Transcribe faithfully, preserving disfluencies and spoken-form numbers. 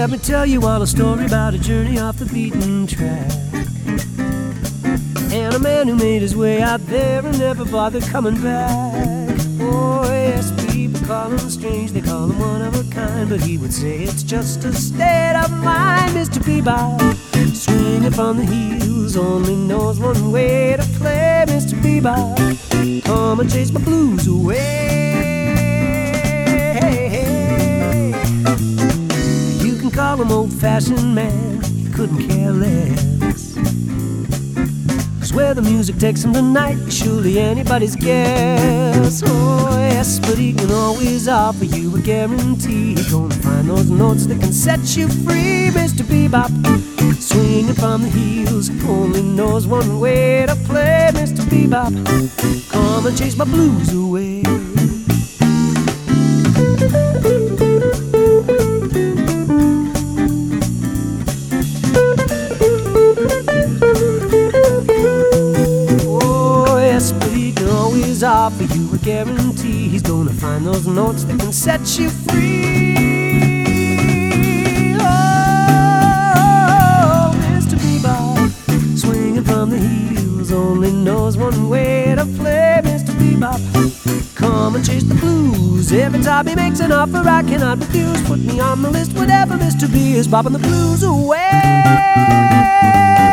let me tell you all a story about a journey off the beaten track, and a man who made his way out there and never bothered coming back. Oh yes, people call him strange, they call him one of a kind, but he would say it's just a state of mind. Mister Bebop, swinging from the heels, only knows one way to play. Mister Bebop, come and chase my blues away. You can call him old-fashioned man, he couldn't care less, 'cause where the music takes him tonight is surely anybody's guess. Oh yes, but he can always offer you a guarantee. He's gonna find those notes that can set you free. Mister Bebop, swinging from the heels, only knows one way to play. Mister Bebop, come and chase my blues away. Offer you a guarantee. He's gonna find those notes that can set you free. Oh, Mister Bebop, swinging from the heels, only knows one way to play. Mister Bebop, come and chase the blues. Every time he makes an offer I cannot refuse. Put me on the list whenever Mister B is bopping the blues away.